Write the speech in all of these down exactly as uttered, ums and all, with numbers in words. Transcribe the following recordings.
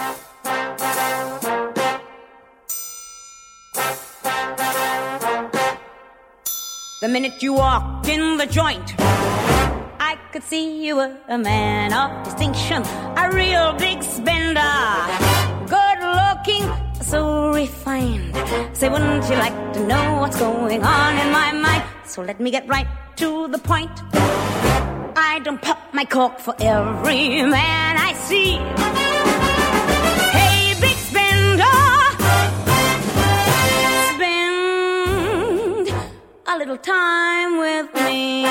The minute you walked in the joint, I could see you were a man of distinction, a real big spender, good looking, so refined. Say, wouldn't you like to know what's going on in my mind? So let me get right to the point. I don't pop my cork for every man I see. Hey, big spender, spend a little time with me.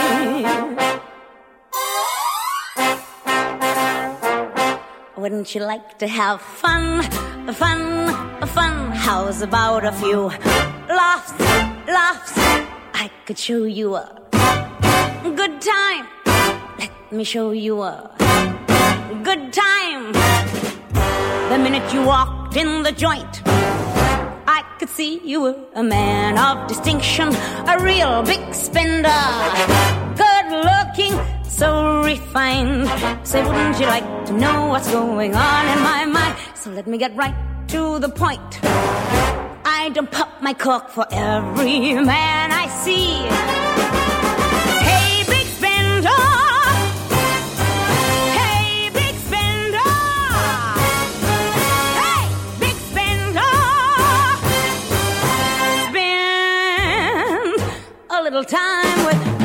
Wouldn't you like to have fun, fun, fun? How's about a few laughs, laughs? I could show you a good time. Let me show you a good time. The minute you walked in the joint, I could see you were a man of distinction, a real big spender, good looking, so refined. Say, wouldn't you like to know what's going on in my mind? So let me get right to the point. I don't pop my cork for every man I see. Hey, big spender, hey, big spender, hey, big spender, spend a little time with